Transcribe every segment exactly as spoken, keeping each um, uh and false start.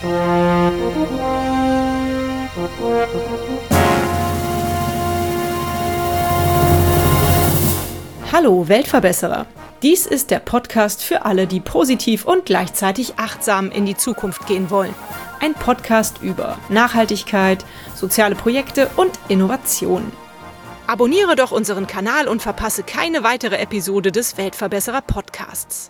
Hallo Weltverbesserer! Dies ist der Podcast für alle, die positiv und gleichzeitig achtsam in die Zukunft gehen wollen. Ein Podcast über Nachhaltigkeit, soziale Projekte und Innovation. Abonniere doch unseren Kanal und verpasse keine weitere Episode des Weltverbesserer Podcasts.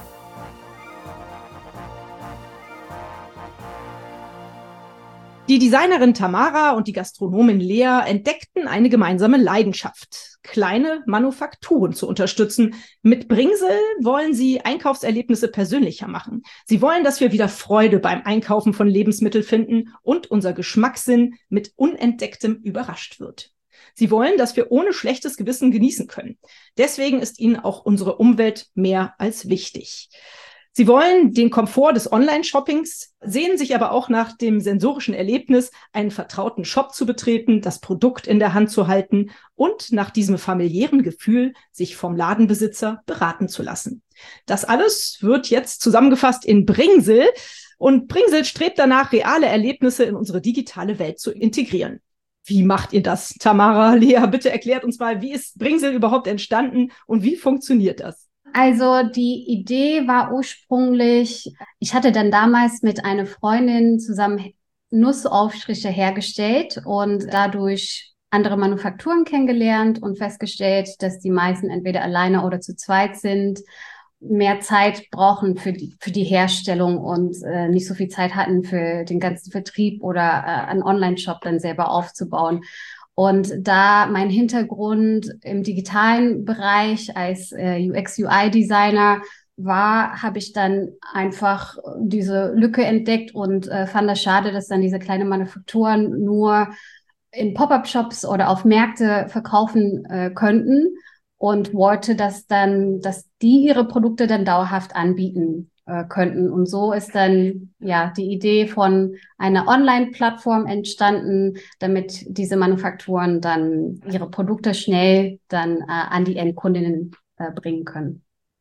Die Designerin Tamara und die Gastronomin Lea entdeckten eine gemeinsame Leidenschaft: kleine Manufakturen zu unterstützen. Mit Bringsel wollen sie Einkaufserlebnisse persönlicher machen. Sie wollen, dass wir wieder Freude beim Einkaufen von Lebensmitteln finden und unser Geschmackssinn mit Unentdecktem überrascht wird. Sie wollen, dass wir ohne schlechtes Gewissen genießen können. Deswegen ist ihnen auch unsere Umwelt mehr als wichtig. Sie wollen den Komfort des Online-Shoppings, sehen sich aber auch nach dem sensorischen Erlebnis, einen vertrauten Shop zu betreten, das Produkt in der Hand zu halten und nach diesem familiären Gefühl, sich vom Ladenbesitzer beraten zu lassen. Das alles wird jetzt zusammengefasst in Bringsel, und Bringsel strebt danach, reale Erlebnisse in unsere digitale Welt zu integrieren. Wie macht ihr das, Tamara, Lea? Bitte erklärt uns mal, wie ist Bringsel überhaupt entstanden und wie funktioniert das? Also die Idee war ursprünglich, ich hatte dann damals mit einer Freundin zusammen Nussaufstriche hergestellt und dadurch andere Manufakturen kennengelernt und festgestellt, dass die meisten entweder alleine oder zu zweit sind, mehr Zeit brauchen für die, für die Herstellung und äh, nicht so viel Zeit hatten für den ganzen Vertrieb oder äh, einen Online-Shop dann selber aufzubauen. Und da mein Hintergrund im digitalen Bereich als äh, U X U I-Designer war, habe ich dann einfach diese Lücke entdeckt und äh, fand das schade, dass dann diese kleinen Manufakturen nur in Pop-up-Shops oder auf Märkte verkaufen äh, könnten, und wollte, dass dann, dass die ihre Produkte dann dauerhaft anbieten äh, könnten. Und so ist dann ja die Idee von einer Online-Plattform entstanden, damit diese Manufakturen dann ihre Produkte schnell dann äh, an die Endkundinnen äh, bringen können.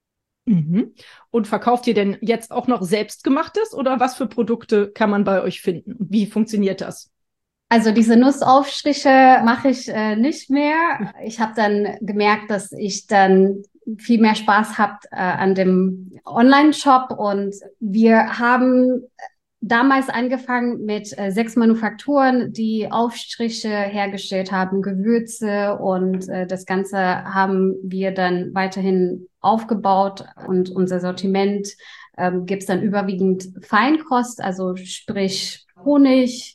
Mhm. Und verkauft ihr denn jetzt auch noch Selbstgemachtes, oder was für Produkte kann man bei euch finden? Wie funktioniert das? Also diese Nussaufstriche mache ich äh, nicht mehr. Ich habe dann gemerkt, dass ich dann viel mehr Spaß habe äh, an dem Online-Shop, und wir haben damals angefangen mit äh, sechs Manufakturen, die Aufstriche hergestellt haben, Gewürze, und äh, das Ganze haben wir dann weiterhin aufgebaut, und unser Sortiment ähm, gibt es dann überwiegend Feinkost, also sprich Honig,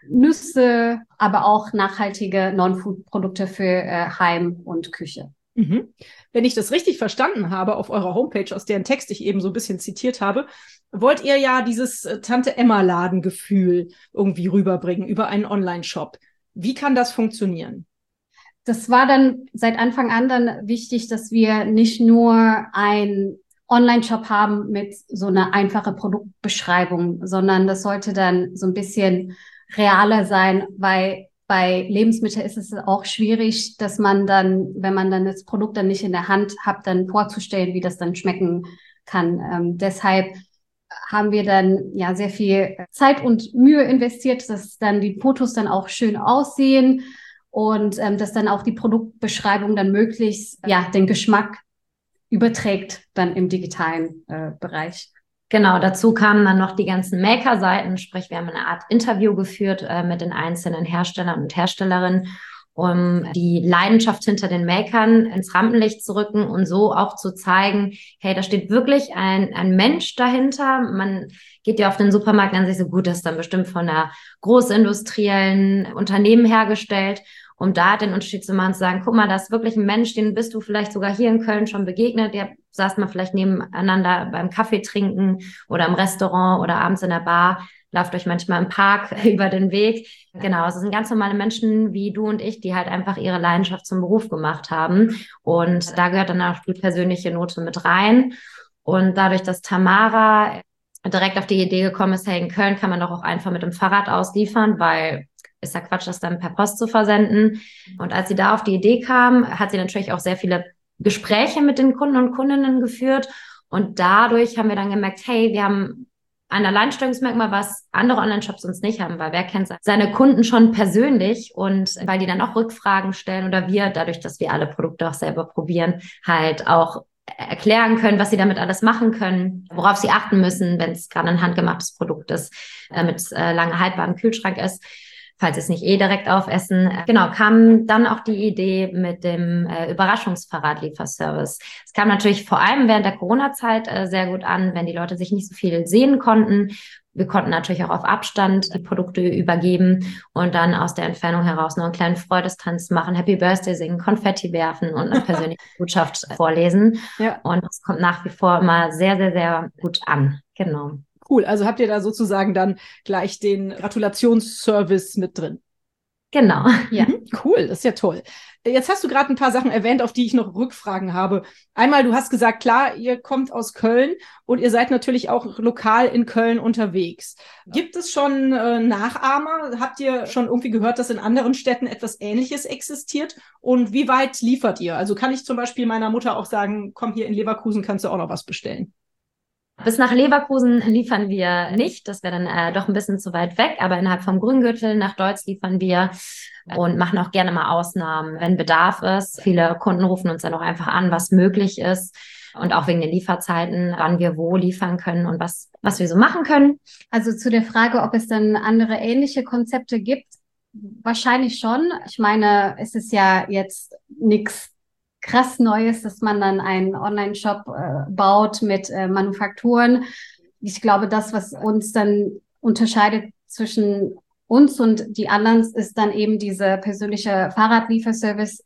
Nüsse, aber auch nachhaltige Non-Food-Produkte für äh, Heim und Küche. Mhm. Wenn ich das richtig verstanden habe, auf eurer Homepage, aus deren Text ich eben so ein bisschen zitiert habe, wollt ihr ja dieses äh, Tante-Emma-Laden-Gefühl irgendwie rüberbringen über einen Online-Shop. Wie kann das funktionieren? Das war dann seit Anfang an dann wichtig, dass wir nicht nur ein Online-Shop haben mit so einer einfachen Produktbeschreibung, sondern das sollte dann so ein bisschen realer sein, weil bei Lebensmitteln ist es auch schwierig, dass man dann, wenn man dann das Produkt dann nicht in der Hand hat, dann vorzustellen, wie das dann schmecken kann. Ähm, deshalb haben wir dann ja sehr viel Zeit und Mühe investiert, dass dann die Fotos dann auch schön aussehen und ähm, dass dann auch die Produktbeschreibung dann möglichst ja den Geschmack überträgt dann im digitalen äh, Bereich. Genau, dazu kamen dann noch die ganzen Maker-Seiten, sprich wir haben eine Art Interview geführt äh, mit den einzelnen Herstellern und Herstellerinnen, um die Leidenschaft hinter den Makern ins Rampenlicht zu rücken und so auch zu zeigen, hey, da steht wirklich ein, ein Mensch dahinter. Man geht ja auf den Supermarkt und sich so, gut, das ist dann bestimmt von einer großindustriellen Unternehmen hergestellt. Um da den Unterschied zu machen, zu sagen, guck mal, da ist wirklich ein Mensch, den bist du vielleicht sogar hier in Köln schon begegnet. Ihr saßt mal vielleicht nebeneinander beim Kaffee trinken oder im Restaurant oder abends in der Bar, lauft euch manchmal im Park über den Weg. Genau, es sind ganz normale Menschen wie du und ich, die halt einfach ihre Leidenschaft zum Beruf gemacht haben. Und da gehört dann auch die persönliche Note mit rein. Und dadurch, dass Tamara direkt auf die Idee gekommen ist, hey, in Köln kann man doch auch einfach mit dem Fahrrad ausliefern, weil ist ja Quatsch, das dann per Post zu versenden. Und als sie da auf die Idee kam, hat sie natürlich auch sehr viele Gespräche mit den Kunden und Kundinnen geführt. Und dadurch haben wir dann gemerkt, hey, wir haben ein Alleinstellungsmerkmal, was andere Online-Shops uns nicht haben, weil wer kennt seine Kunden schon persönlich und weil die dann auch Rückfragen stellen oder wir, dadurch, dass wir alle Produkte auch selber probieren, halt auch erklären können, was sie damit alles machen können, worauf sie achten müssen, wenn es gerade ein handgemachtes Produkt ist, äh, mit äh, lange haltbarem Kühlschrank ist, falls sie es nicht eh direkt aufessen. Genau, kam dann auch die Idee mit dem äh, Überraschungsfahrradlieferservice. Es kam natürlich vor allem während der Corona-Zeit äh, sehr gut an, wenn die Leute sich nicht so viel sehen konnten. Wir konnten natürlich auch auf Abstand die Produkte übergeben und dann aus der Entfernung heraus noch einen kleinen Freudestanz machen, Happy Birthday singen, Konfetti werfen und eine persönliche Botschaft vorlesen. Ja. Und das kommt nach wie vor immer sehr, sehr, sehr gut an. Genau. Cool, also habt ihr da sozusagen dann gleich den Gratulationsservice mit drin? Genau. Ja. Mhm, cool, das ist ja toll. Jetzt hast du gerade ein paar Sachen erwähnt, auf die ich noch Rückfragen habe. Einmal, du hast gesagt, klar, ihr kommt aus Köln und ihr seid natürlich auch lokal in Köln unterwegs. Gibt es schon äh, Nachahmer? Habt ihr schon irgendwie gehört, dass in anderen Städten etwas Ähnliches existiert? Und wie weit liefert ihr? Also kann ich zum Beispiel meiner Mutter auch sagen, komm, hier in Leverkusen kannst du auch noch was bestellen? Bis nach Leverkusen liefern wir nicht. Das wäre dann äh, doch ein bisschen zu weit weg. Aber innerhalb vom Grüngürtel nach Deutz liefern wir und machen auch gerne mal Ausnahmen, wenn Bedarf ist. Viele Kunden rufen uns dann auch einfach an, was möglich ist. Und auch wegen den Lieferzeiten, wann wir wo liefern können und was, was wir so machen können. Also zu der Frage, ob es dann andere ähnliche Konzepte gibt. Wahrscheinlich schon. Ich meine, es ist ja jetzt nichts krass Neues, dass man dann einen Online-Shop äh, baut mit äh, Manufakturen. Ich glaube, das, was uns dann unterscheidet zwischen uns und die anderen, ist dann eben diese persönliche Fahrradlieferservice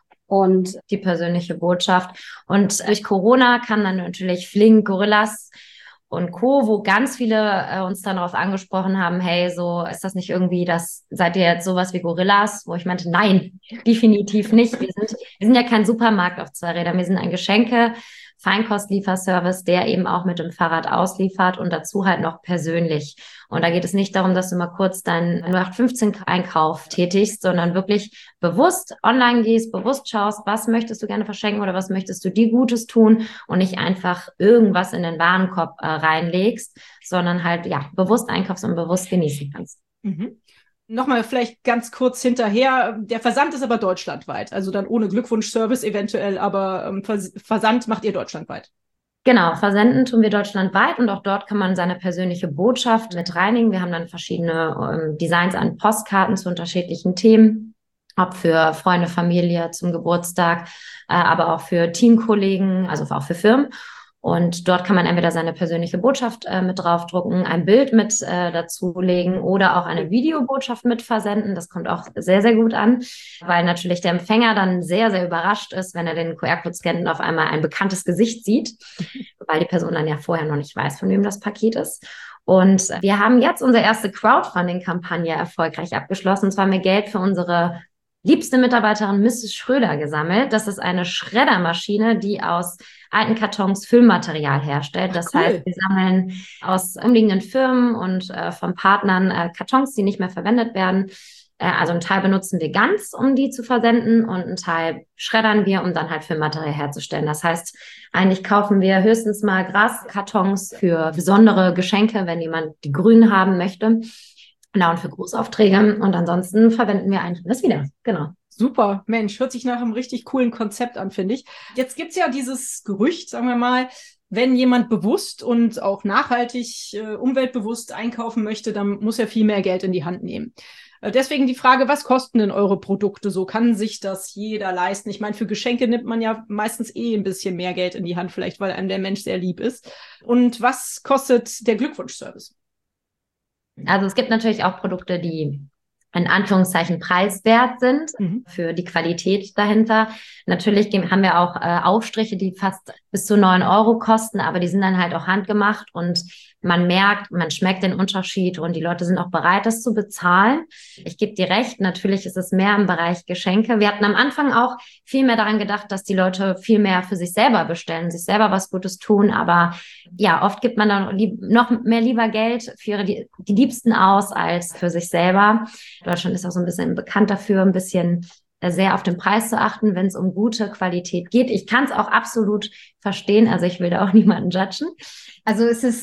und die persönliche Botschaft. Und durch Corona kam dann natürlich Flink, Gorillas und Co., wo ganz viele äh, uns dann darauf angesprochen haben, hey, so ist das nicht irgendwie, das seid ihr jetzt sowas wie Gorillas? Wo ich meinte, nein, definitiv nicht. Wir sind, wir sind ja kein Supermarkt auf zwei Rädern, wir sind ein Geschenke, Feinkostlieferservice, der eben auch mit dem Fahrrad ausliefert und dazu halt noch persönlich. Und da geht es nicht darum, dass du mal kurz deinen null acht fünfzehn Einkauf tätigst, sondern wirklich bewusst online gehst, bewusst schaust, was möchtest du gerne verschenken oder was möchtest du dir Gutes tun und nicht einfach irgendwas in den Warenkorb äh, reinlegst, sondern halt ja bewusst einkaufst und bewusst genießen kannst. Mhm. Nochmal vielleicht ganz kurz hinterher, der Versand ist aber deutschlandweit, also dann ohne Glückwunschservice eventuell, aber ähm, Vers- Versand macht ihr deutschlandweit. Genau, versenden tun wir deutschlandweit und auch dort kann man seine persönliche Botschaft mit reinigen. Wir haben dann verschiedene ähm, Designs an Postkarten zu unterschiedlichen Themen, ob für Freunde, Familie zum Geburtstag, äh, aber auch für Teamkollegen, also auch für Firmen. Und dort kann man entweder seine persönliche Botschaft äh, mit draufdrucken, ein Bild mit äh, dazulegen oder auch eine Videobotschaft mit versenden. Das kommt auch sehr, sehr gut an, weil natürlich der Empfänger dann sehr, sehr überrascht ist, wenn er den Q R-Code scannt und auf einmal ein bekanntes Gesicht sieht, weil die Person dann ja vorher noch nicht weiß, von wem das Paket ist. Und wir haben jetzt unsere erste Crowdfunding-Kampagne erfolgreich abgeschlossen. Und zwar haben wir Geld für unsere liebste Mitarbeiterin Misses Schröder gesammelt. Das ist eine Schreddermaschine, die aus alten Kartons Füllmaterial herstellt. Das cool. heißt, wir sammeln aus umliegenden Firmen und äh, von Partnern äh, Kartons, die nicht mehr verwendet werden. Äh, also einen Teil benutzen wir ganz, um die zu versenden und einen Teil schreddern wir, um dann halt Füllmaterial herzustellen. Das heißt, eigentlich kaufen wir höchstens mal Graskartons für besondere Geschenke, wenn jemand die grün haben möchte. Genau, und für Großaufträge. Und ansonsten verwenden wir eigentlich das wieder. Genau. Super, Mensch, hört sich nach einem richtig coolen Konzept an, finde ich. Jetzt gibt's ja dieses Gerücht, sagen wir mal, wenn jemand bewusst und auch nachhaltig, äh, umweltbewusst einkaufen möchte, dann muss er viel mehr Geld in die Hand nehmen. Äh, deswegen die Frage, was kosten denn eure Produkte so? Kann sich das jeder leisten? Ich meine, für Geschenke nimmt man ja meistens eh ein bisschen mehr Geld in die Hand, vielleicht weil einem der Mensch sehr lieb ist. Und was kostet der Glückwunschservice? Also es gibt natürlich auch Produkte, die in Anführungszeichen preiswert sind mhm. für die Qualität dahinter. Natürlich haben wir auch äh, Aufstriche, die fast bis zu neun Euro kosten, aber die sind dann halt auch handgemacht und man merkt, man schmeckt den Unterschied und die Leute sind auch bereit, das zu bezahlen. Ich gebe dir recht, natürlich ist es mehr im Bereich Geschenke. Wir hatten am Anfang auch viel mehr daran gedacht, dass die Leute viel mehr für sich selber bestellen, sich selber was Gutes tun, aber ja, oft gibt man dann lieb, noch mehr lieber Geld für ihre, die, die Liebsten aus als für sich selber. Deutschland ist auch so ein bisschen bekannt dafür, ein bisschen sehr auf den Preis zu achten, wenn es um gute Qualität geht. Ich kann es auch absolut verstehen, also ich will da auch niemanden judgen. Also es ist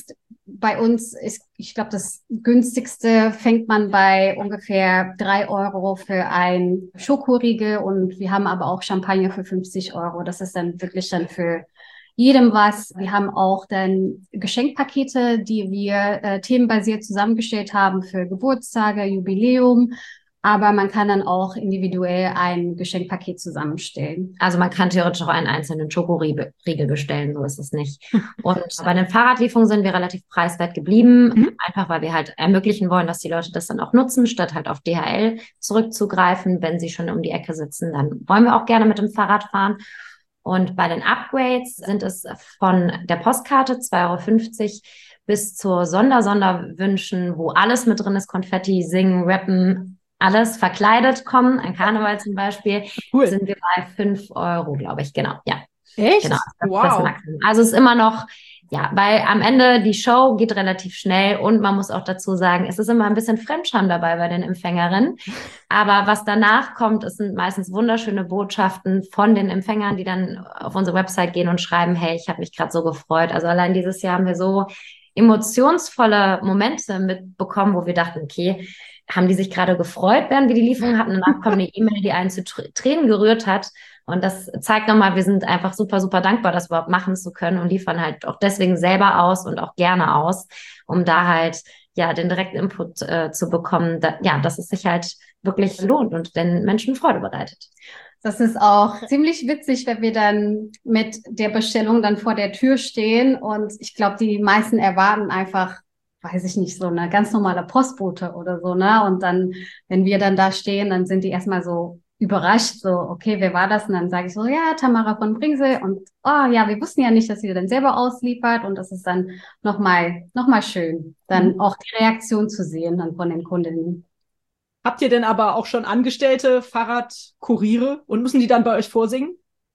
bei uns ist, ich glaube, das günstigste fängt man bei ungefähr drei Euro für ein Schokoriegel und wir haben aber auch Champagner für fünfzig Euro. Das ist dann wirklich dann für jedem was. Wir haben auch dann Geschenkpakete, die wir äh, themenbasiert zusammengestellt haben für Geburtstage, Jubiläum. Aber man kann dann auch individuell ein Geschenkpaket zusammenstellen. Also man kann theoretisch auch einen einzelnen Schokoriegel bestellen, so ist es nicht. Und bei den Fahrradlieferungen sind wir relativ preiswert geblieben, mhm. einfach weil wir halt ermöglichen wollen, dass die Leute das dann auch nutzen, statt halt auf D H L zurückzugreifen. Wenn sie schon um die Ecke sitzen, dann wollen wir auch gerne mit dem Fahrrad fahren. Und bei den Upgrades sind es von der Postkarte zwei Euro fünfzig bis zur Sonder-Sonderwünschen, wo alles mit drin ist, Konfetti, Singen, Rappen, alles verkleidet kommen, ein Karneval zum Beispiel, cool. Sind wir bei fünf Euro, glaube ich, genau, ja. Echt? Genau, das, wow. Das Maximum. Also es ist immer noch, ja, weil am Ende die Show geht relativ schnell und man muss auch dazu sagen, es ist immer ein bisschen Fremdscham dabei bei den Empfängerinnen, aber was danach kommt, es sind meistens wunderschöne Botschaften von den Empfängern, die dann auf unsere Website gehen und schreiben, hey, ich habe mich gerade so gefreut, also allein dieses Jahr haben wir so emotionsvolle Momente mitbekommen, wo wir dachten, okay, haben die sich gerade gefreut, während wir die Lieferung hatten. Danach kommt eine E-Mail, die einen zu Tränen gerührt hat. Und das zeigt nochmal, wir sind einfach super, super dankbar, das überhaupt machen zu können und liefern halt auch deswegen selber aus und auch gerne aus, um da halt ja den direkten Input äh, zu bekommen, da, ja, dass es sich halt wirklich lohnt und den Menschen Freude bereitet. Das ist auch ziemlich witzig, wenn wir dann mit der Bestellung dann vor der Tür stehen und ich glaube, die meisten erwarten einfach, weiß ich nicht, so eine ganz normale Postbote oder so, ne? Und dann, wenn wir dann da stehen, dann sind die erstmal so überrascht, so, okay, wer war das? Und dann sage ich so, ja, Tamara von Bringsel und, oh ja, wir wussten ja nicht, dass sie dann selber ausliefert und das ist dann nochmal, nochmal schön, dann mhm. auch die Reaktion zu sehen dann von den Kundinnen. Habt ihr denn aber auch schon angestellte Fahrradkuriere und müssen die dann bei euch vorsingen?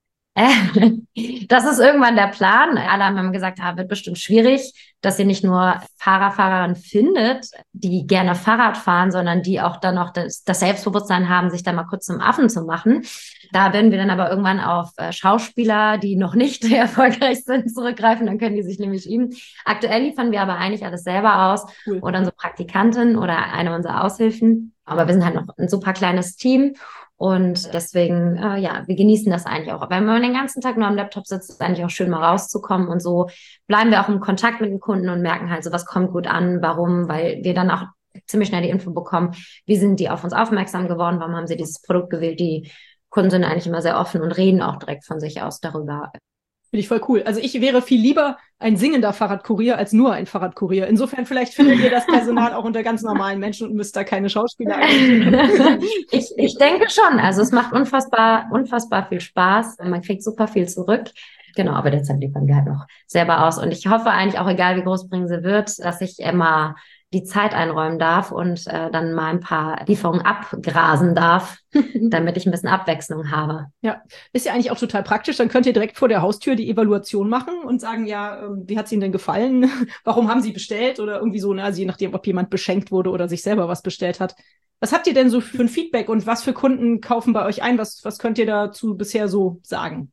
Das ist irgendwann der Plan. Alle haben gesagt, ah, wird bestimmt schwierig, dass ihr nicht nur Fahrer, Fahrerinnen findet, die gerne Fahrrad fahren, sondern die auch dann noch das, das Selbstbewusstsein haben, sich da mal kurz zum Affen zu machen. Da werden wir dann aber irgendwann auf äh, Schauspieler, die noch nicht erfolgreich sind, zurückgreifen. Dann können die sich nämlich üben. Aktuell liefern wir aber eigentlich alles selber aus. Cool. Oder unsere Praktikantin oder eine unserer Aushilfen. Aber wir sind halt noch ein super kleines Team. Und deswegen, äh, ja, wir genießen das eigentlich auch. Wenn man den ganzen Tag nur am Laptop sitzt, ist es eigentlich auch schön, mal rauszukommen. Und so bleiben wir auch im Kontakt mit den Kunden und merken halt so, was kommt gut an, warum, weil wir dann auch ziemlich schnell die Info bekommen, wie sind die auf uns aufmerksam geworden, warum haben sie dieses Produkt gewählt. Die Kunden sind eigentlich immer sehr offen und reden auch direkt von sich aus darüber. Finde ich voll cool. Also ich wäre viel lieber ein singender Fahrradkurier als nur ein Fahrradkurier. Insofern vielleicht findet ihr das Personal auch unter ganz normalen Menschen und müsst da keine Schauspieler einstellen. ich, ich denke schon. Also es macht unfassbar, unfassbar viel Spaß. Man kriegt super viel zurück. Genau, aber derzeit liefern wir halt noch selber aus. Und ich hoffe eigentlich auch, egal wie groß Bringsel wird, dass ich immer die Zeit einräumen darf und äh, dann mal ein paar Lieferungen abgrasen darf, damit ich ein bisschen Abwechslung habe. Ja, ist ja eigentlich auch total praktisch. Dann könnt ihr direkt vor der Haustür die Evaluation machen und sagen, ja, ähm, wie hat es Ihnen denn gefallen? Warum haben Sie bestellt? Oder irgendwie so, ne? Also je nachdem, ob jemand beschenkt wurde oder sich selber was bestellt hat. Was habt ihr denn so für ein Feedback und was für Kunden kaufen bei euch ein? Was, was könnt ihr dazu bisher so sagen?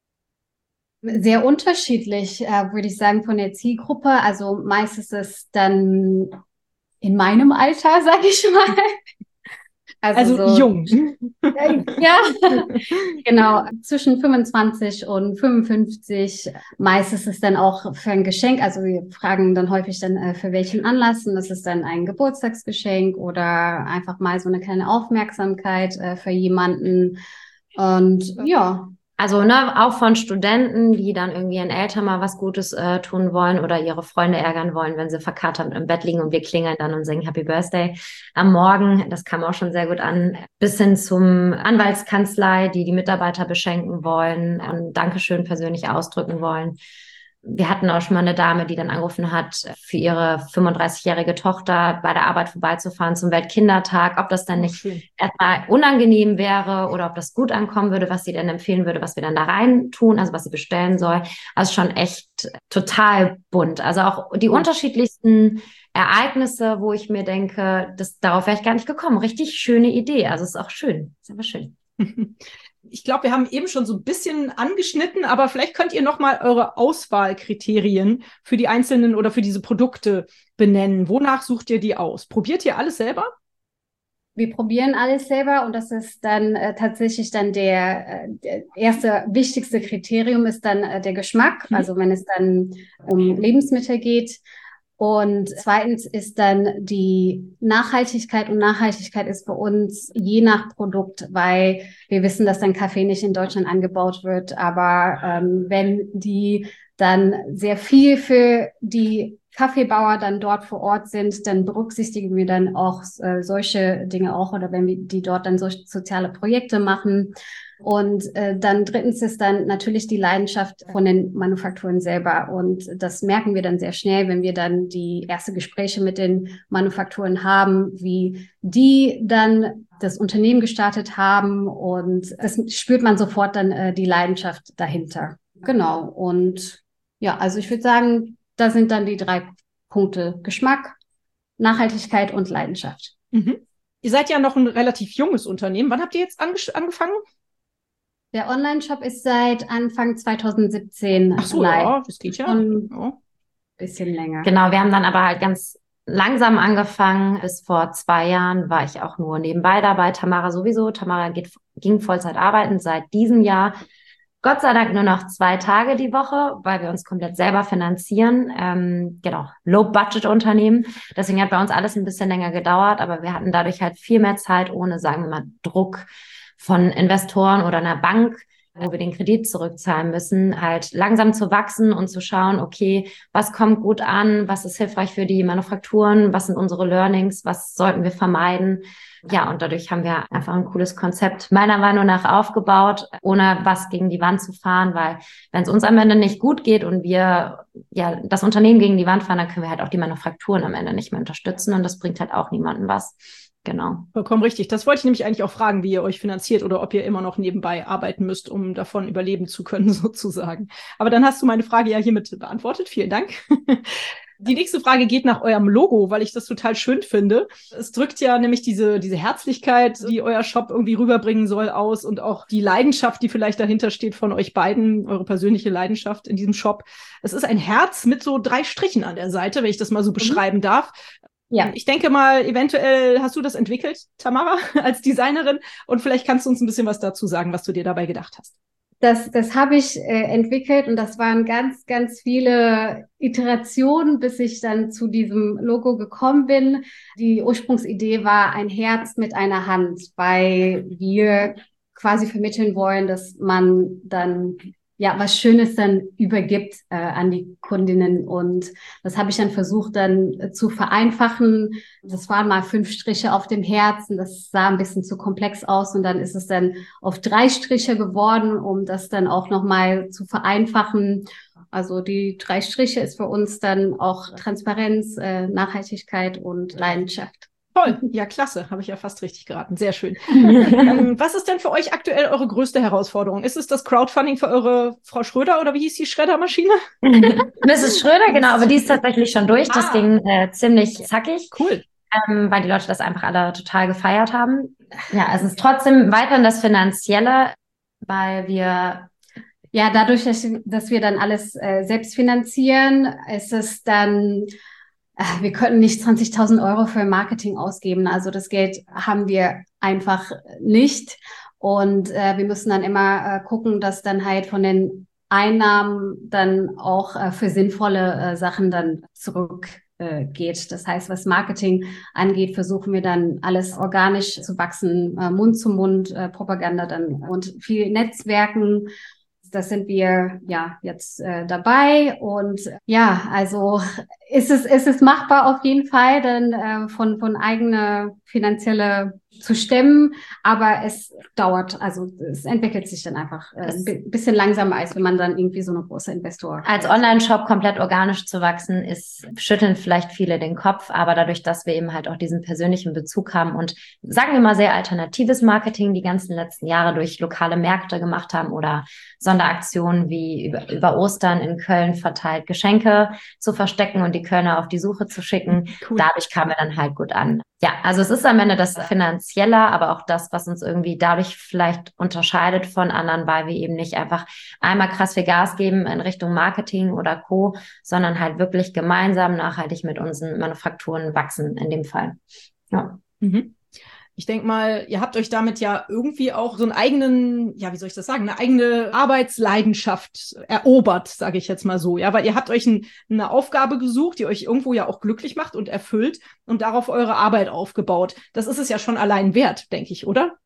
Sehr unterschiedlich, äh, würde ich sagen, von der Zielgruppe. Also meist ist es dann in meinem Alter, sage ich mal. Also, also so, jung. Ja, genau. Zwischen fünfundzwanzig und fünfundfünfzig. Meist ist es dann auch für ein Geschenk. Also wir fragen dann häufig dann, äh, für welchen Anlass. Und das ist dann ein Geburtstagsgeschenk oder einfach mal so eine kleine Aufmerksamkeit äh, für jemanden. Und ja. Also ne, auch von Studenten, die dann irgendwie ihren Eltern mal was Gutes äh, tun wollen oder ihre Freunde ärgern wollen, wenn sie verkatert im Bett liegen und wir klingeln dann und singen Happy Birthday am Morgen. Das kam auch schon sehr gut an. Bis hin zum Anwaltskanzlei, die die Mitarbeiter beschenken wollen und Dankeschön persönlich ausdrücken wollen. Wir hatten auch schon mal eine Dame, die dann angerufen hat, für ihre fünfunddreißigjährige Tochter bei der Arbeit vorbeizufahren zum Weltkindertag, ob das dann nicht oh, erstmal unangenehm wäre oder ob das gut ankommen würde, was sie denn empfehlen würde, was wir dann da rein tun, also was sie bestellen soll. Also schon echt total bunt. Also auch die mhm. unterschiedlichsten Ereignisse, wo ich mir denke, das, darauf wäre ich gar nicht gekommen. Richtig schöne Idee. Also es ist auch schön. Ist aber schön. Ich glaube, wir haben eben schon so ein bisschen angeschnitten, aber vielleicht könnt ihr noch mal eure Auswahlkriterien für die einzelnen oder für diese Produkte benennen. Wonach sucht ihr die aus? Probiert ihr alles selber? Wir probieren alles selber und das ist dann äh, tatsächlich dann der, äh, der erste wichtigste Kriterium ist dann äh, der Geschmack. Mhm. Also wenn es dann um Lebensmittel geht. Und zweitens ist dann die Nachhaltigkeit. Und Nachhaltigkeit ist für uns je nach Produkt, weil wir wissen, dass dann Kaffee nicht in Deutschland angebaut wird. Aber ähm, wenn die dann sehr viel für die Kaffeebauer dann dort vor Ort sind, dann berücksichtigen wir dann auch äh, solche Dinge auch oder wenn wir die dort dann solche soziale Projekte machen. Und äh, dann drittens ist dann natürlich die Leidenschaft von den Manufakturen selber. Und das merken wir dann sehr schnell, wenn wir dann die erste Gespräche mit den Manufakturen haben, wie die dann das Unternehmen gestartet haben. Und das spürt man sofort dann äh, die Leidenschaft dahinter. Genau. Und ja, also ich würde sagen, da sind dann die drei Punkte: Geschmack, Nachhaltigkeit und Leidenschaft. Mhm. Ihr seid ja noch ein relativ junges Unternehmen. Wann habt ihr jetzt ange- angefangen? Der Online-Shop ist seit Anfang zwanzig siebzehn Ach so, live. ja, das geht ja. Schon ja. Ein bisschen länger. Genau, wir haben dann aber halt ganz langsam angefangen. Bis vor zwei Jahren war ich auch nur nebenbei dabei. Tamara sowieso. Tamara geht, ging Vollzeit arbeiten seit diesem Jahr. Gott sei Dank nur noch zwei Tage die Woche, weil wir uns komplett selber finanzieren. Ähm, genau, Low-Budget-Unternehmen. Deswegen hat bei uns alles ein bisschen länger gedauert, aber wir hatten dadurch halt viel mehr Zeit ohne, sagen wir mal, Druck von Investoren oder einer Bank, wo wir den Kredit zurückzahlen müssen, halt langsam zu wachsen und zu schauen, okay, was kommt gut an, was ist hilfreich für die Manufakturen, was sind unsere Learnings, was sollten wir vermeiden. Ja, und dadurch haben wir einfach ein cooles Konzept meiner Meinung nach aufgebaut, ohne was gegen die Wand zu fahren, weil wenn es uns am Ende nicht gut geht und wir ja das Unternehmen gegen die Wand fahren, dann können wir halt auch die Manufakturen am Ende nicht mehr unterstützen und das bringt halt auch niemandem was. Genau. Vollkommen richtig. Das wollte ich nämlich eigentlich auch fragen, wie ihr euch finanziert oder ob ihr immer noch nebenbei arbeiten müsst, um davon überleben zu können, sozusagen. Aber dann hast du meine Frage ja hiermit beantwortet. Vielen Dank. Die nächste Frage geht nach eurem Logo, weil ich das total schön finde. Es drückt ja nämlich diese, diese Herzlichkeit, die euer Shop irgendwie rüberbringen soll, aus und auch die Leidenschaft, die vielleicht dahinter steht von euch beiden, eure persönliche Leidenschaft in diesem Shop. Es ist ein Herz mit so drei Strichen an der Seite, wenn ich das mal so mhm. beschreiben darf. Ja. Ich denke mal, eventuell hast du das entwickelt, Tamara, als Designerin. Und vielleicht kannst du uns ein bisschen was dazu sagen, was du dir dabei gedacht hast. Das, das habe ich äh, entwickelt und das waren ganz, ganz viele Iterationen, bis ich dann zu diesem Logo gekommen bin. Die Ursprungsidee war ein Herz mit einer Hand, weil wir quasi vermitteln wollen, dass man dann ja was Schönes dann übergibt äh, an die Kundinnen. Und das habe ich dann versucht dann äh, zu vereinfachen. Das waren mal fünf Striche auf dem Herzen. Das sah ein bisschen zu komplex aus. Und dann ist es dann auf drei Striche geworden, um das dann auch nochmal zu vereinfachen. Also die drei Striche ist für uns dann auch Transparenz, äh, Nachhaltigkeit und Leidenschaft. Toll, ja klasse, habe ich ja fast richtig geraten, sehr schön. ähm, was ist denn für euch aktuell eure größte Herausforderung? Ist es das Crowdfunding für eure Frau Schröder oder wie hieß die Schreddermaschine? Misses Schröder, genau, aber die ist tatsächlich schon durch, das ah. ging äh, ziemlich zackig. Cool. Ähm, weil die Leute das einfach alle total gefeiert haben. Ja, es ist trotzdem weiterhin das Finanzielle, weil wir ja dadurch, dass, dass wir dann alles äh, selbst finanzieren, ist es dann wir könnten nicht zwanzigtausend Euro für Marketing ausgeben. Also das Geld haben wir einfach nicht. Und äh, wir müssen dann immer äh, gucken, dass dann halt von den Einnahmen dann auch äh, für sinnvolle äh, Sachen dann zurück äh, geht. Das heißt, was Marketing angeht, versuchen wir dann alles organisch zu wachsen, äh, Mund zu Mund, äh, Propaganda dann und viel Netzwerken. Das sind wir ja jetzt äh, dabei und ja, also ist es ist es machbar auf jeden Fall, dann äh, von von eigene finanzielle zu stemmen, aber es dauert, also es entwickelt sich dann einfach äh, ein bisschen langsamer, als wenn man dann irgendwie so eine große Investor als Online-Shop komplett organisch zu wachsen, ist schütteln vielleicht viele den Kopf, aber dadurch, dass wir eben halt auch diesen persönlichen Bezug haben und sagen wir mal sehr alternatives Marketing die ganzen letzten Jahre durch lokale Märkte gemacht haben oder Sonderaktionen wie über, über Ostern in Köln verteilt Geschenke zu verstecken und die Kölner auf die Suche zu schicken. Cool. Dadurch kamen wir dann halt gut an. Ja, also es ist am Ende das Finanz finanzieller, aber auch das, was uns irgendwie dadurch vielleicht unterscheidet von anderen, weil wir eben nicht einfach einmal krass viel Gas geben in Richtung Marketing oder Co., sondern halt wirklich gemeinsam nachhaltig mit unseren Manufakturen wachsen in dem Fall. Ja. Mhm. Ich denke mal, ihr habt euch damit ja irgendwie auch so einen eigenen, ja, wie soll ich das sagen, eine eigene Arbeitsleidenschaft erobert, sage ich jetzt mal so, ja, weil ihr habt euch ein, eine Aufgabe gesucht, die euch irgendwo ja auch glücklich macht und erfüllt und darauf eure Arbeit aufgebaut. Das ist es ja schon allein wert, denke ich, oder?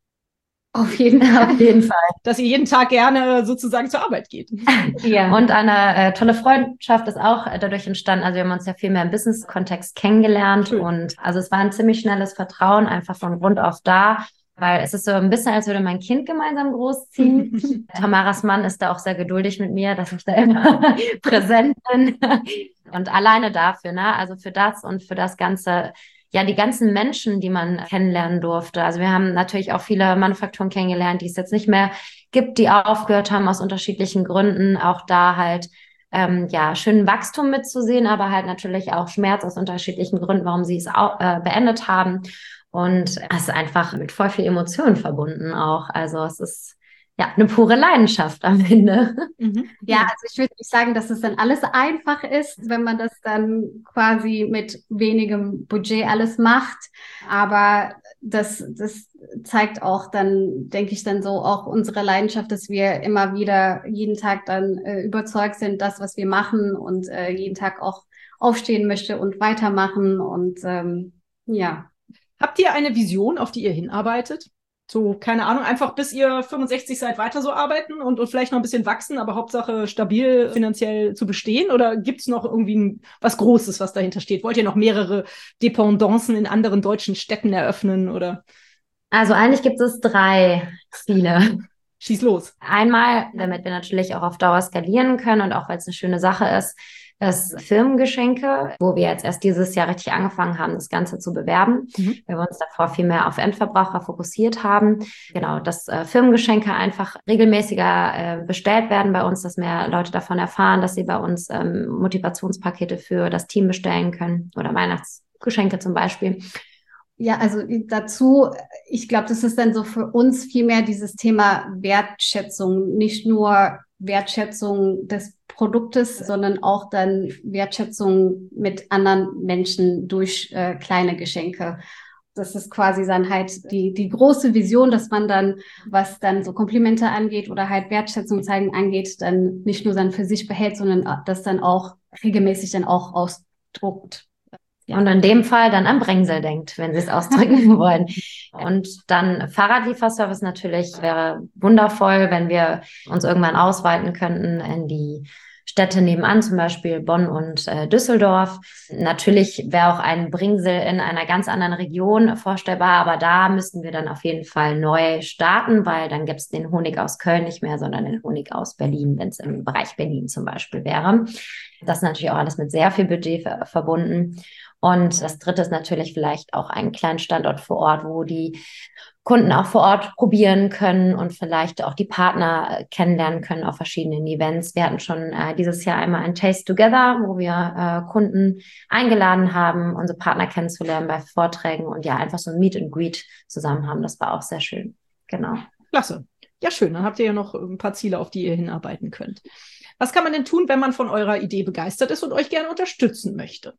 Auf jeden Fall. Auf jeden Fall. Dass ihr jeden Tag gerne sozusagen zur Arbeit geht. Ja. Und eine äh, tolle Freundschaft ist auch äh, dadurch entstanden. Also wir haben uns ja viel mehr im Business-Kontext kennengelernt. Schön. Und also es war ein ziemlich schnelles Vertrauen einfach von Grund auf da, weil es ist so ein bisschen, als würde man ein Kind gemeinsam großziehen. Tamaras Mann ist da auch sehr geduldig mit mir, dass ich da immer präsent bin. Und alleine dafür, ne? Also für das und für das Ganze, ja, die ganzen Menschen, die man kennenlernen durfte. Also wir haben natürlich auch viele Manufakturen kennengelernt, die es jetzt nicht mehr gibt, die aufgehört haben aus unterschiedlichen Gründen. Auch da halt, ähm, ja, schönen Wachstum mitzusehen, aber halt natürlich auch Schmerz aus unterschiedlichen Gründen, warum sie es auch, äh, beendet haben. Und es ist einfach mit voll viel Emotionen verbunden auch. Also es ist ja eine pure Leidenschaft am Ende. Mhm. Ja, also ich würde nicht sagen, dass es dann alles einfach ist, wenn man das dann quasi mit wenigem Budget alles macht. Aber das, das zeigt auch dann, denke ich, dann so auch unsere Leidenschaft, dass wir immer wieder jeden Tag dann äh, überzeugt sind, das, was wir machen und äh, jeden Tag auch aufstehen möchte und weitermachen. Und ähm, ja. Habt ihr eine Vision, auf die ihr hinarbeitet? So, keine Ahnung, einfach bis ihr fünfundsechzig seid, weiter so arbeiten und, und vielleicht noch ein bisschen wachsen, aber Hauptsache stabil finanziell zu bestehen? Oder gibt's noch irgendwie ein, was Großes, was dahinter steht? Wollt ihr noch mehrere Dependancen in anderen deutschen Städten eröffnen? Oder? Also eigentlich gibt es drei Ziele. Schieß los. Einmal, damit wir natürlich auch auf Dauer skalieren können und auch weil es eine schöne Sache ist, ist Firmengeschenke, wo wir jetzt erst dieses Jahr richtig angefangen haben, das Ganze zu bewerben, mhm. weil wir uns davor viel mehr auf Endverbraucher fokussiert haben. Genau, dass äh, Firmengeschenke einfach regelmäßiger äh, bestellt werden bei uns, dass mehr Leute davon erfahren, dass sie bei uns ähm, Motivationspakete für das Team bestellen können oder Weihnachtsgeschenke zum Beispiel. Ja, also dazu, ich glaube, das ist dann so für uns viel mehr dieses Thema Wertschätzung, nicht nur Wertschätzung des Produktes, sondern auch dann Wertschätzung mit anderen Menschen durch äh, kleine Geschenke. Das ist quasi dann halt die, die große Vision, dass man dann, was dann so Komplimente angeht oder halt Wertschätzung zeigen angeht, dann nicht nur dann für sich behält, sondern das dann auch regelmäßig dann auch ausdruckt. Ja. Und in dem Fall dann am Bringsel denkt, wenn sie es ausdrücken wollen. Und dann Fahrradlieferservice natürlich wäre wundervoll, wenn wir uns irgendwann ausweiten könnten in die Städte nebenan, zum Beispiel Bonn und äh, Düsseldorf. Natürlich wäre auch ein Bringsel in einer ganz anderen Region vorstellbar, aber da müssten wir dann auf jeden Fall neu starten, weil dann gäbe es den Honig aus Köln nicht mehr, sondern den Honig aus Berlin, wenn es im Bereich Berlin zum Beispiel wäre. Das ist natürlich auch alles mit sehr viel Budget ver- verbunden. Und das dritte ist natürlich vielleicht auch einen kleinen Standort vor Ort, wo die Kunden auch vor Ort probieren können und vielleicht auch die Partner kennenlernen können auf verschiedenen Events. Wir hatten schon äh, dieses Jahr einmal ein Taste Together, wo wir äh, Kunden eingeladen haben, unsere Partner kennenzulernen bei Vorträgen und ja, einfach so ein Meet and Greet zusammen haben. Das war auch sehr schön. Genau. Klasse. Ja, schön. Dann habt ihr ja noch ein paar Ziele, auf die ihr hinarbeiten könnt. Was kann man denn tun, wenn man von eurer Idee begeistert ist und euch gerne unterstützen möchte?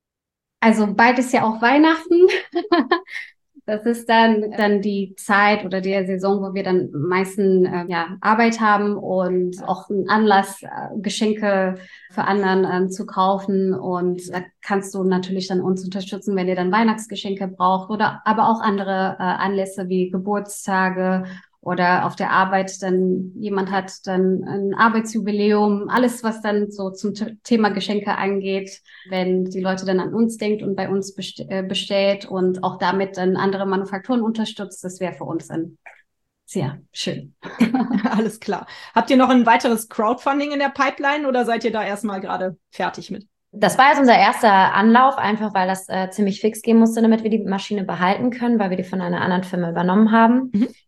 Also bald ist ja auch Weihnachten. Das ist dann, dann die Zeit oder die Saison, wo wir dann am meisten äh, ja, Arbeit haben und auch einen Anlass, äh, Geschenke für anderen ähm, zu kaufen. Und da kannst du natürlich dann uns unterstützen, wenn ihr dann Weihnachtsgeschenke braucht oder aber auch andere äh, Anlässe wie Geburtstage oder auf der Arbeit dann jemand hat dann ein Arbeitsjubiläum, alles, was dann so zum T- Thema Geschenke angeht, wenn die Leute dann an uns denkt und bei uns best- äh, bestellt und auch damit dann andere Manufakturen unterstützt, das wäre für uns dann sehr schön. Alles klar. Habt ihr noch ein weiteres Crowdfunding in der Pipeline oder seid ihr da erstmal gerade fertig mit? Das war jetzt unser erster Anlauf, einfach weil das äh, ziemlich fix gehen musste, damit wir die Maschine behalten können, weil wir die von einer anderen Firma übernommen haben. Mhm.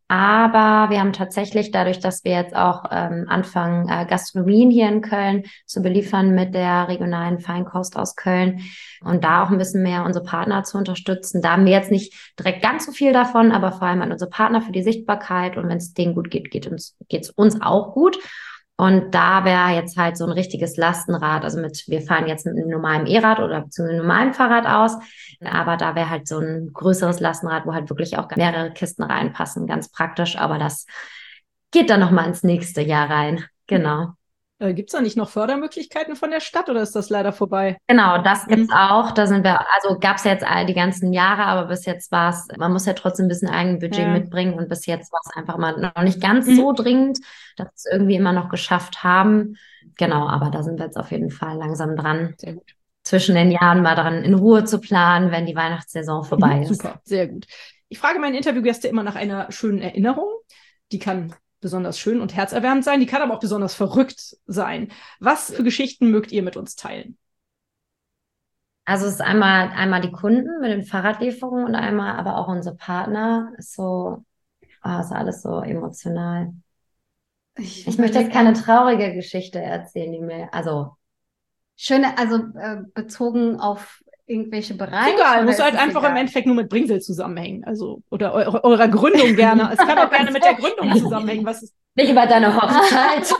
Aber wir haben tatsächlich, dadurch, dass wir jetzt auch ähm, anfangen, äh, Gastronomien hier in Köln zu beliefern mit der regionalen Feinkost aus Köln und da auch ein bisschen mehr unsere Partner zu unterstützen. Da haben wir jetzt nicht direkt ganz so viel davon, aber vor allem an unsere Partner für die Sichtbarkeit. Und wenn es denen gut geht, geht uns, geht's uns auch gut. Und da wäre jetzt halt so ein richtiges Lastenrad, also mit, wir fahren jetzt mit einem normalen E-Rad oder beziehungsweise einem normalen Fahrrad aus, aber da wäre halt so ein größeres Lastenrad, wo halt wirklich auch mehrere Kisten reinpassen, ganz praktisch, aber das geht dann nochmal ins nächste Jahr rein, genau. Äh, Gibt es da nicht noch Fördermöglichkeiten von der Stadt oder ist das leider vorbei? Genau, das gibt's Mhm. auch. Da sind wir, also gab's ja jetzt all die ganzen Jahre, aber bis jetzt war es, man muss ja trotzdem ein bisschen Eigenbudget Ja. mitbringen und bis jetzt war es einfach mal noch nicht ganz Mhm. so dringend, dass wir es irgendwie immer noch geschafft haben. Genau, aber da sind wir jetzt auf jeden Fall langsam dran, Sehr gut. zwischen den Jahren mal dran in Ruhe zu planen, wenn die Weihnachtssaison vorbei Mhm, ist. super, sehr gut. Ich frage meine Interviewgäste immer nach einer schönen Erinnerung. Die kann besonders schön und herzerwärmend sein, die kann aber auch besonders verrückt sein. Was für Geschichten mögt ihr mit uns teilen? Also es ist einmal, einmal die Kunden mit den Fahrradlieferungen und einmal aber auch unsere Partner. Ist so, ah, ist alles so emotional. Ich, Ich möchte jetzt keine traurige Geschichte erzählen, die mir, also schöne, also äh, bezogen auf irgendwelche Bereiche. Egal, oder muss ist halt es einfach egal? im Endeffekt nur mit Bringsel zusammenhängen. Also, oder eu eurer Gründung gerne. Es kann auch gerne mit der Gründung zusammenhängen. Was ist nicht über deine Hochzeit.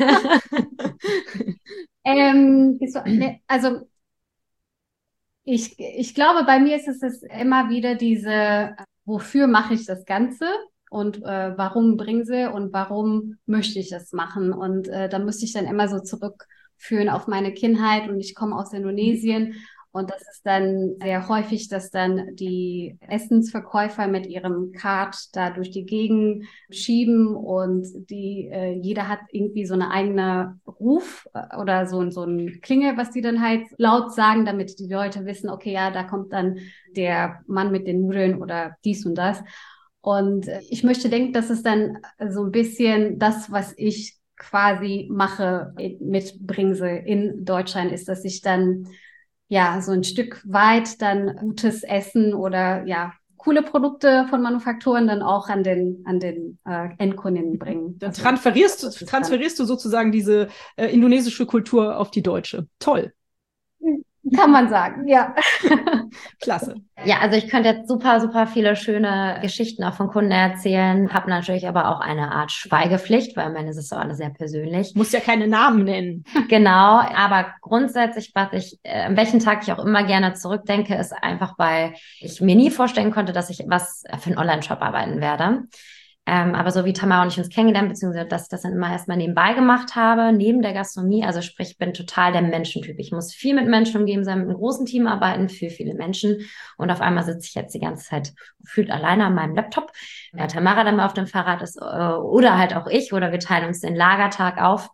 Ähm, wieso- ne, also ich, ich glaube, bei mir ist es es immer wieder diese, wofür mache ich das Ganze und äh, warum Bringsel und warum möchte ich das machen? Und äh, da müsste ich dann immer so zurückführen auf meine Kindheit und ich komme aus Indonesien. Und das ist dann sehr häufig, dass dann die Essensverkäufer mit ihrem Kart da durch die Gegend schieben und die, äh, jeder hat irgendwie so eine eigene Ruf äh, oder so, so ein Klingel, was die dann halt laut sagen, damit die Leute wissen, okay, ja, da kommt dann der Mann mit den Nudeln oder dies und das. Und äh, ich möchte denken, dass es dann so ein bisschen das, was ich quasi mache mit Bringsel in Deutschland, ist, dass ich dann ja, so ein Stück weit dann gutes Essen oder ja, coole Produkte von Manufakturen dann auch an den, an den äh, Endkunden bringen. Dann Also, transferierst das du, ist transferierst du sozusagen diese äh, indonesische Kultur auf die deutsche. Toll, dann, kann man sagen, ja. klasse. Ja, also ich könnte jetzt super, super viele schöne Geschichten auch von Kunden erzählen, habe natürlich aber auch eine Art Schweigepflicht, weil meine ist es so alle sehr persönlich. Muss ja keine Namen nennen. Genau, aber grundsätzlich, was ich, äh, an welchen Tag ich auch immer gerne zurückdenke, ist einfach, weil ich mir nie vorstellen konnte, dass ich was für einen Online-Shop arbeiten werde. Ähm, aber so wie Tamara und ich uns kennengelernt, beziehungsweise dass ich das dann immer erstmal nebenbei gemacht habe, neben der Gastronomie, also sprich, ich bin total der Menschentyp. Ich muss viel mit Menschen umgeben sein, mit einem großen Team arbeiten, für viele Menschen. Und auf einmal sitze ich jetzt die ganze Zeit gefühlt alleine an meinem Laptop. Ja, Tamara dann mal auf dem Fahrrad ist, äh, oder halt auch ich, oder wir teilen uns den Lagertag auf.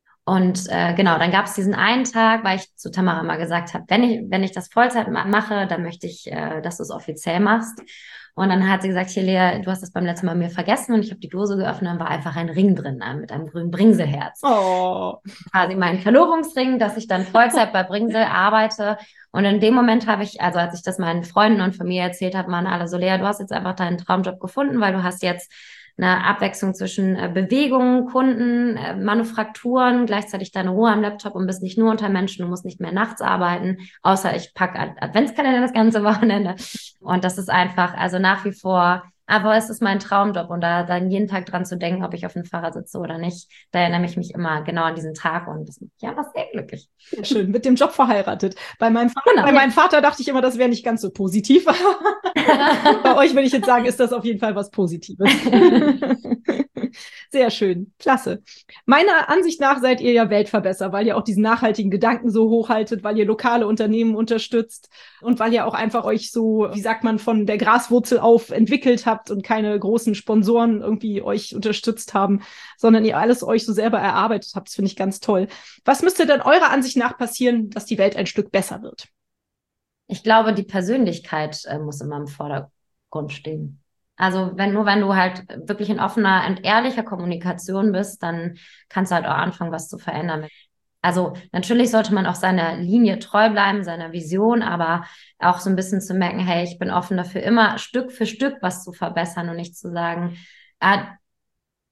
Und äh, genau, dann gab es diesen einen Tag, weil ich zu Tamara mal gesagt habe, wenn ich, wenn ich das Vollzeit mache, dann möchte ich, äh, dass du es offiziell machst. Und dann hat sie gesagt, hier Lea, du hast das beim letzten Mal mir vergessen und ich habe die Dose geöffnet und war einfach ein Ring drin äh, mit einem grünen Bringselherz. Oh. Quasi mein Verlobungsring, dass ich dann Vollzeit bei Bringsel arbeite. Und in dem Moment habe ich, also als ich das meinen Freunden und Familie erzählt habe, waren alle so, Lea, du hast jetzt einfach deinen Traumjob gefunden, weil du hast jetzt eine Abwechslung zwischen äh, Bewegungen, Kunden, äh, Manufakturen, gleichzeitig deine Ruhe am Laptop und bist nicht nur unter Menschen, du musst nicht mehr nachts arbeiten, außer ich packe Ad Adventskalender das ganze Wochenende. Und das ist einfach, also nach wie vor, aber es ist mein Traumjob und da dann jeden Tag dran zu denken, ob ich auf dem Fahrrad sitze oder nicht, da erinnere ich mich immer genau an diesen Tag und das macht mich einfach sehr glücklich. Schön, mit dem Job verheiratet. Bei meinem Vater, Genau. bei meinem Vater dachte ich immer, das wäre nicht ganz so positiv. Bei euch würde ich jetzt sagen, ist das auf jeden Fall was Positives. Sehr schön, klasse. Meiner Ansicht nach seid ihr ja Weltverbesser, weil ihr auch diesen nachhaltigen Gedanken so hochhaltet, weil ihr lokale Unternehmen unterstützt und weil ihr auch einfach euch so, wie sagt man, von der Graswurzel auf entwickelt habt und keine großen Sponsoren irgendwie euch unterstützt haben, sondern ihr alles euch so selber erarbeitet habt. Das finde ich ganz toll. Was müsste denn eurer Ansicht nach passieren, dass die Welt ein Stück besser wird? Ich glaube, die Persönlichkeit äh, muss immer im Vordergrund stehen. Also wenn nur wenn du halt wirklich in offener und ehrlicher Kommunikation bist, dann kannst du halt auch anfangen, was zu verändern. Also natürlich sollte man auch seiner Linie treu bleiben, seiner Vision, aber auch so ein bisschen zu merken, hey, ich bin offen dafür, immer Stück für Stück was zu verbessern und nicht zu sagen, ah,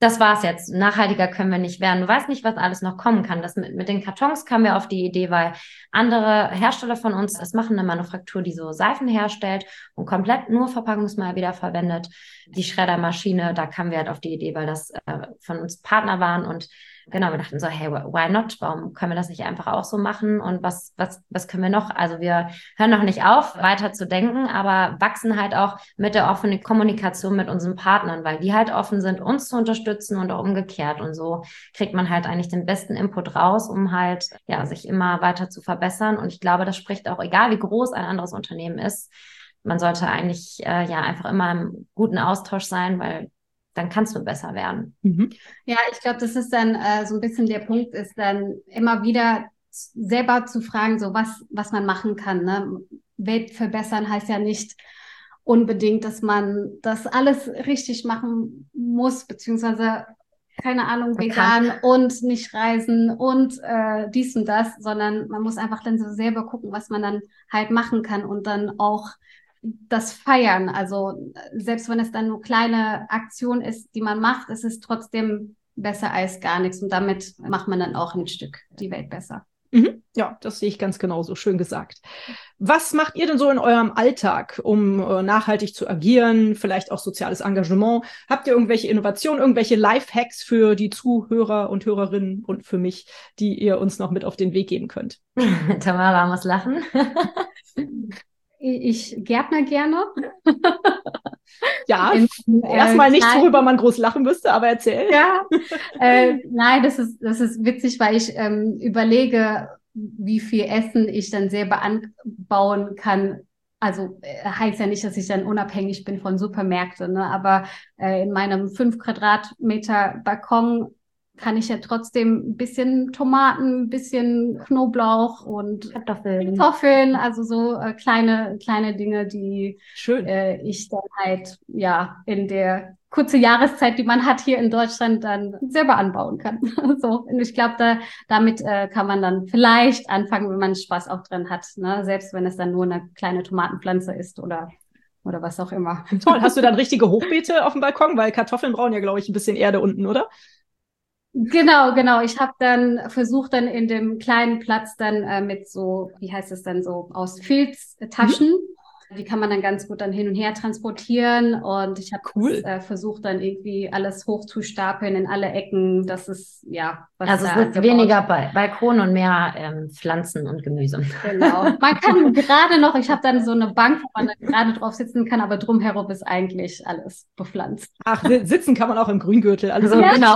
das war's jetzt. Nachhaltiger können wir nicht werden. Du weißt nicht, was alles noch kommen kann. Das mit, mit den Kartons kamen wir auf die Idee, weil andere Hersteller von uns, es machen eine Manufaktur, die so Seifen herstellt und komplett nur Verpackungsmüll wiederverwendet. Die Schreddermaschine, da kamen wir halt auf die Idee, weil das äh, von uns Partner waren und genau, wir dachten so, hey, why not? Warum können wir das nicht einfach auch so machen? Und was, was, was können wir noch? Also wir hören noch nicht auf, weiter zu denken, aber wachsen halt auch mit der offenen Kommunikation mit unseren Partnern, weil die halt offen sind, uns zu unterstützen und auch umgekehrt. Und so kriegt man halt eigentlich den besten Input raus, um halt, ja, sich immer weiter zu verbessern. Und ich glaube, das spricht auch, egal wie groß ein anderes Unternehmen ist, man sollte eigentlich, äh, ja, einfach immer im guten Austausch sein, weil dann kannst du besser werden. Mhm. Ja, ich glaube, das ist dann äh, so ein bisschen der Punkt, ist dann immer wieder selber zu fragen, so was, was man machen kann. Ne? Welt verbessern heißt ja nicht unbedingt, dass man das alles richtig machen muss, beziehungsweise, keine Ahnung, vegan und nicht reisen und äh, dies und das, sondern man muss einfach dann so selber gucken, was man dann halt machen kann und dann auch das feiern. Also selbst wenn es dann nur kleine Aktion ist, die man macht, ist es trotzdem besser als gar nichts. Und damit macht man dann auch ein Stück die Welt besser. Mhm. Ja, das sehe ich ganz genauso. Schön gesagt. Was macht ihr denn so in eurem Alltag, um äh, nachhaltig zu agieren, vielleicht auch soziales Engagement? Habt ihr irgendwelche Innovationen, irgendwelche Lifehacks für die Zuhörer und Hörerinnen und für mich, die ihr uns noch mit auf den Weg geben könnt? Tamara muss lachen. Ich gärtner gerne. Ja, In, äh, erstmal nichts, worüber man groß lachen müsste, aber erzähl. Ja, äh, nein, das ist, das ist witzig, weil ich ähm, überlege, wie viel Essen ich dann selber anbauen kann. Also äh, heißt ja nicht, dass ich dann unabhängig bin von Supermärkten, ne? Aber äh, in meinem fünf Quadratmeter Balkon kann ich ja trotzdem ein bisschen Tomaten, ein bisschen Knoblauch und Kartoffeln, Kartoffeln also so äh, kleine kleine Dinge, die Schön. Äh, ich dann halt ja in der kurzen Jahreszeit, die man hat hier in Deutschland, dann selber anbauen kann. So, und ich glaube, da, damit äh, kann man dann vielleicht anfangen, wenn man Spaß auch drin hat, ne? Selbst wenn es dann nur eine kleine Tomatenpflanze ist oder oder was auch immer. Toll. Hast du dann richtige Hochbeete auf dem Balkon? Weil Kartoffeln brauchen ja, glaube ich, ein bisschen Erde unten, oder? Genau, genau. Ich habe dann versucht, dann in dem kleinen Platz dann äh, mit so, wie heißt es dann so, aus Filztaschen. Mhm. Die kann man dann ganz gut dann hin und her transportieren. Und ich habe cool. äh, versucht, dann irgendwie alles hochzustapeln in alle Ecken. Das ist, ja. Was also es ist weniger ba- Balkon und mehr ähm, Pflanzen und Gemüse. Genau. Man kann gerade noch, ich habe dann so eine Bank, wo man dann gerade drauf sitzen kann, aber drumherum ist eigentlich alles bepflanzt. Ach, sitzen kann man auch im Grüngürtel. Also ja, genau.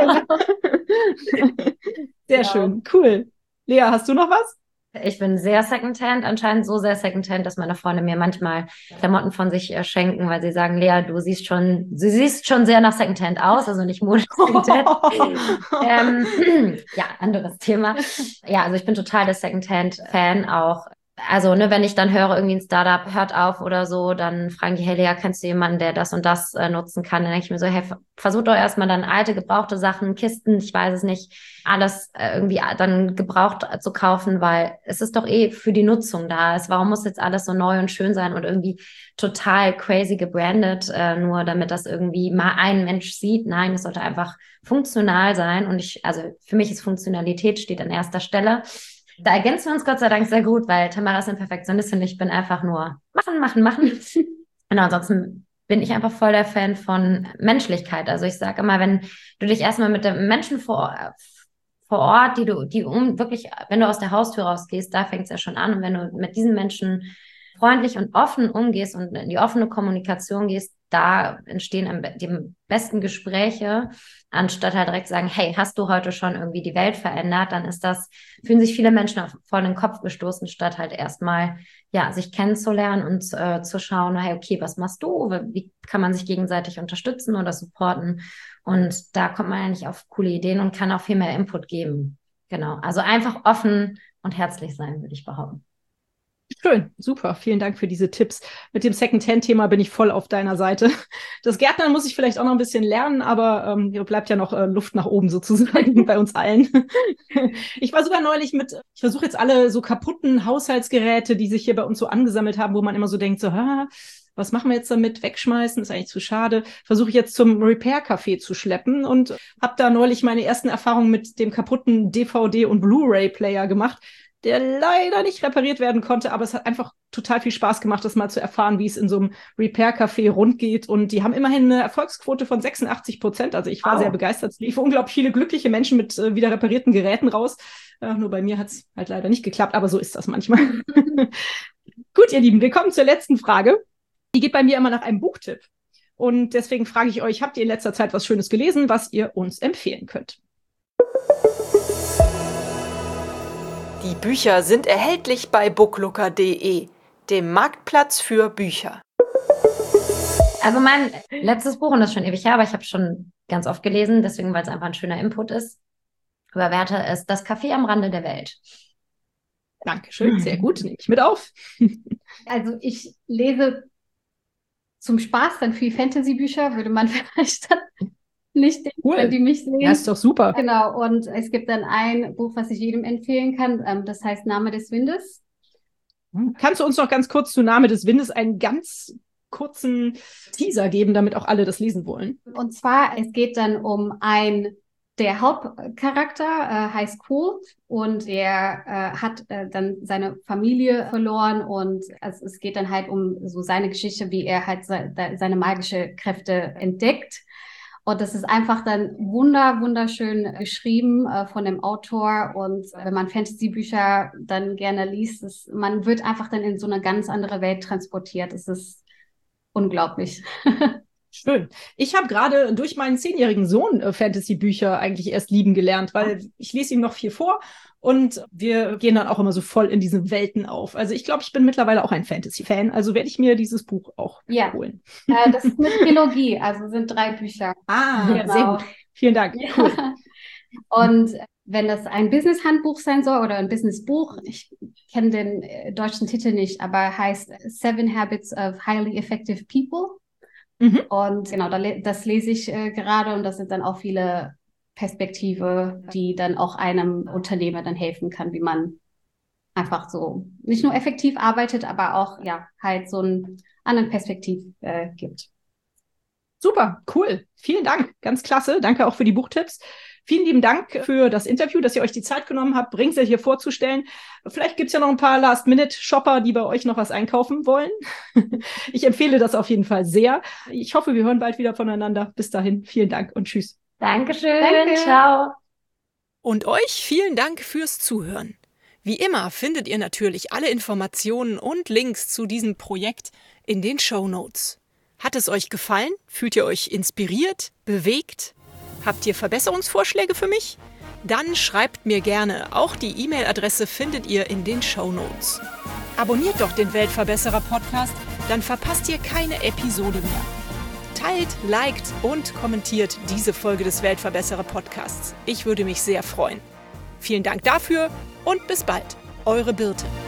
Sehr genau. Schön. Cool. Lea, hast du noch was? Ich bin sehr Secondhand, anscheinend so sehr Secondhand, dass meine Freunde mir manchmal Klamotten von sich äh, schenken, weil sie sagen, Lea, du siehst schon, du siehst schon sehr nach Secondhand aus, also nicht modisch Secondhand. ähm, ja, anderes Thema. Ja, also ich bin total der Secondhand-Fan auch. Also, ne, wenn ich dann höre, irgendwie ein Startup hört auf oder so, dann fragen die, hey Lea, kennst du jemanden, der das und das äh, nutzen kann? Dann denke ich mir so, hey, versuch doch erstmal dann alte, gebrauchte Sachen, Kisten, ich weiß es nicht, alles äh, irgendwie dann gebraucht zu kaufen, weil es ist doch eh für die Nutzung da. Es, warum muss jetzt alles so neu und schön sein und irgendwie total crazy gebrandet, äh, nur damit das irgendwie mal ein Mensch sieht? Nein, es sollte einfach funktional sein und ich, also für mich ist Funktionalität steht an erster Stelle. Da ergänzen wir uns Gott sei Dank sehr gut, weil Tamara ist eine Perfektionistin, ich bin einfach nur machen, machen, machen. Und ansonsten bin ich einfach voll der Fan von Menschlichkeit. Also ich sage immer, wenn du dich erstmal mit den Menschen vor, vor Ort, die du, die um wirklich, wenn du aus der Haustür rausgehst, da fängt es ja schon an. Und wenn du mit diesen Menschen freundlich und offen umgehst und in die offene Kommunikation gehst, da entstehen die besten Gespräche, anstatt halt direkt zu sagen, hey, hast du heute schon irgendwie die Welt verändert? Dann ist das, fühlen sich viele Menschen auf, vor den Kopf gestoßen, statt halt erstmal, ja, sich kennenzulernen und äh, zu schauen, hey, okay, was machst du? Wie kann man sich gegenseitig unterstützen oder supporten? Und da kommt man eigentlich auf coole Ideen und kann auch viel mehr Input geben. Genau. Also einfach offen und herzlich sein, würde ich behaupten. Schön, super. Vielen Dank für diese Tipps. Mit dem Second-Hand-Thema bin ich voll auf deiner Seite. Das Gärtnern muss ich vielleicht auch noch ein bisschen lernen, aber ähm, hier bleibt ja noch äh, Luft nach oben sozusagen bei uns allen. Ich war sogar neulich mit, ich versuche jetzt alle so kaputten Haushaltsgeräte, die sich hier bei uns so angesammelt haben, wo man immer so denkt, so, ha, was machen wir jetzt damit? Wegschmeißen, ist eigentlich zu schade. Versuche ich jetzt zum Repair-Café zu schleppen und habe da neulich meine ersten Erfahrungen mit dem kaputten D V D- und Blu-ray-Player gemacht, der leider nicht repariert werden konnte, aber es hat einfach total viel Spaß gemacht, das mal zu erfahren, wie es in so einem Repair-Café rund geht. Und die haben immerhin eine Erfolgsquote von sechsundachtzig Prozent. Also ich war wow. sehr begeistert. Es liefen unglaublich viele glückliche Menschen mit äh, wieder reparierten Geräten raus. Äh, nur bei mir hat es halt leider nicht geklappt, aber so ist das manchmal. Gut, ihr Lieben, wir kommen zur letzten Frage. Die geht bei mir immer nach einem Buchtipp. Und deswegen frage ich euch, habt ihr in letzter Zeit was Schönes gelesen, was ihr uns empfehlen könnt? Die Bücher sind erhältlich bei booklooker punkt de, dem Marktplatz für Bücher. Also mein letztes Buch, und das ist schon ewig her, aber ich habe es schon ganz oft gelesen, deswegen, weil es einfach ein schöner Input ist, über Werte, ist Das Café am Rande der Welt. Dankeschön, sehr gut, nehme ich mit auf. Also ich lese zum Spaß dann viel Fantasy-Bücher, würde man vielleicht dann nicht denken, cool. wenn die mich sehen. Ja, ist doch super. Genau, und es gibt dann ein Buch, was ich jedem empfehlen kann, ähm, das heißt Name des Windes. Kannst du uns noch ganz kurz zu Name des Windes einen ganz kurzen Teaser geben, damit auch alle das lesen wollen? Und zwar, es geht dann um ein, der Hauptcharakter äh, heißt Cool und er äh, hat äh, dann seine Familie verloren und also es geht dann halt um so seine Geschichte, wie er halt se- seine magische Kräfte entdeckt. Und das ist einfach dann wunder, wunderschön geschrieben äh, von dem Autor. Und wenn man Fantasy-Bücher dann gerne liest, ist, man wird einfach dann in so eine ganz andere Welt transportiert. Es ist unglaublich. Schön. Ich habe gerade durch meinen zehnjährigen Sohn äh, Fantasy-Bücher eigentlich erst lieben gelernt, weil ich lese ihm noch viel vor und wir gehen dann auch immer so voll in diese Welten auf. Also ich glaube, ich bin mittlerweile auch ein Fantasy-Fan, also werde ich mir dieses Buch auch ja. holen. Äh, das ist eine Trilogie, also sind drei Bücher. Ah, genau. Sehr gut. Vielen Dank. Cool. Und wenn das ein Business-Handbuch sein soll oder ein Business-Buch, ich kenne den äh, deutschen Titel nicht, aber heißt Seven Habits of Highly Effective People. Mhm. Und genau, da le- das lese ich äh, gerade und das sind dann auch viele Perspektive, die dann auch einem Unternehmer dann helfen kann, wie man einfach so nicht nur effektiv arbeitet, aber auch ja halt so einen anderen Perspektiv äh, gibt. Super, cool. Vielen Dank. Ganz klasse. Danke auch für die Buchtipps. Vielen lieben Dank für das Interview, dass ihr euch die Zeit genommen habt, Bringsel hier vorzustellen. Vielleicht gibt's ja noch ein paar Last-Minute-Shopper, die bei euch noch was einkaufen wollen. Ich empfehle das auf jeden Fall sehr. Ich hoffe, wir hören bald wieder voneinander. Bis dahin, vielen Dank und tschüss. Dankeschön. Danke. Ciao. Und euch vielen Dank fürs Zuhören. Wie immer findet ihr natürlich alle Informationen und Links zu diesem Projekt in den Shownotes. Hat es euch gefallen? Fühlt ihr euch inspiriert, bewegt? Habt ihr Verbesserungsvorschläge für mich? Dann schreibt mir gerne. Auch die E-Mail-Adresse findet ihr in den Shownotes. Abonniert doch den Weltverbesserer-Podcast, dann verpasst ihr keine Episode mehr. Teilt, liked und kommentiert diese Folge des Weltverbesserer-Podcasts. Ich würde mich sehr freuen. Vielen Dank dafür und bis bald. Eure Birte.